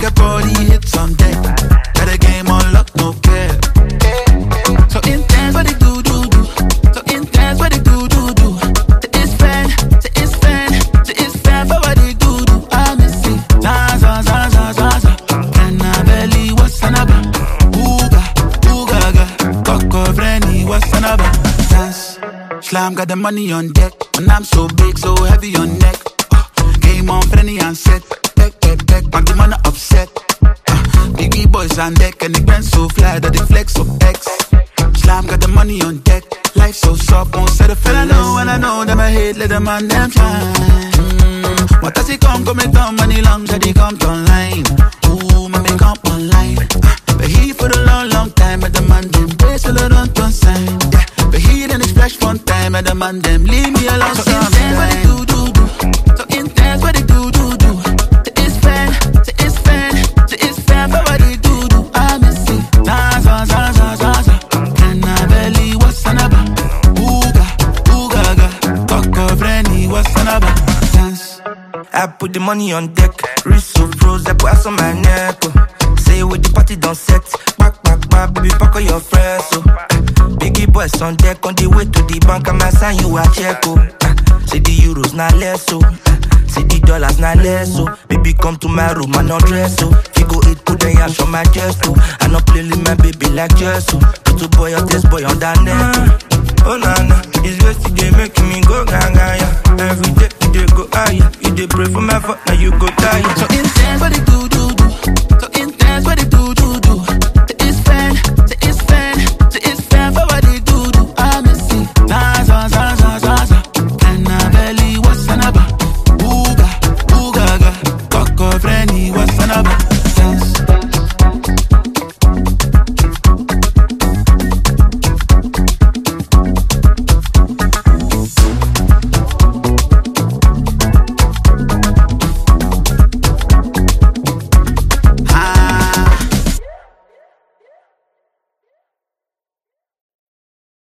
get body hits on deck. Got a game on lock, no care. So intense, what they do. So intense, what they do. It's fan for what they do. I miss it. Zaza. And I belly, what's another? Ooga, Coco Frenny, what's another? Dance, Slam got the money on deck. And I'm so big, so heavy on neck. Game on Frenny and set. Back, the man upset. Biggie boys on deck, and the band so fly that they flex so X. Slam got the money on deck. Life so soft, won't settle for less. And I know that my head let the man them shine. What does he come make down money long, so they come online. Ooh, man, they come online. But he for the long time, and the man them pay so they don't sign. Yeah, but he then splash one time, and the man them leave me alone. So intense what they do. So intense what they do. It's fan for what they do. I miss it. Zaza. And I belly, what's another? Ooga, Coco Frenny, what's another? Dance. I put the money on deck. Wrist so froze, I put ice on my neck. Say with the party done set. Back, baby, pack on your friends. So Biggie boys on deck. On the way to the bank, I'ma sign you a check. Say the euros not less so. Say the dollars not less so. Baby come to my room and undress so. Figo eat, put the ash on my chest so. I no play with my baby like just so. Put a boy on this boy on that net. Oh na, it's just today making me go gaga, yeah. Every day you dey go higher. You dey pray for my fuck, now you go tired. So intense what they do.